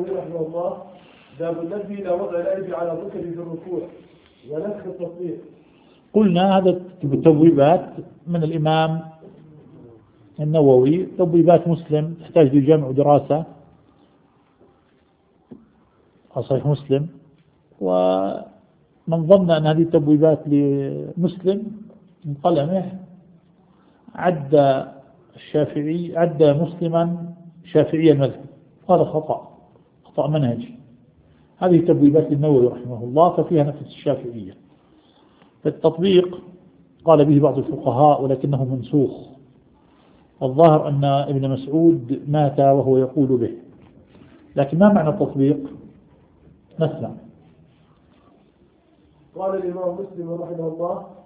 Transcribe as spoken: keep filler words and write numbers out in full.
النووي رحمه الله: باب الذي لا وضع الأيدي على الركب في الركوع ونسخ التطبيق. قلنا هذا التبويبات من الإمام النووي، تبويبات مسلم تحتاج لجمع ودراسة صحيح مسلم. ومن ظن أن هذه التبويبات لمسلم من قلمه عد الشافعي عد مسلما شافعي المذهب، هذا خطأ خطأ منهجي. هذه تبويبات النووي رحمه الله ففيها نفس الشافعية. التطبيق قال به بعض الفقهاء ولكنه منسوخ. الظاهر أن ابن مسعود مات وهو يقول به، لكن ما معنى التطبيق؟ نسمع. قال الإمام مسلم رحمه الله: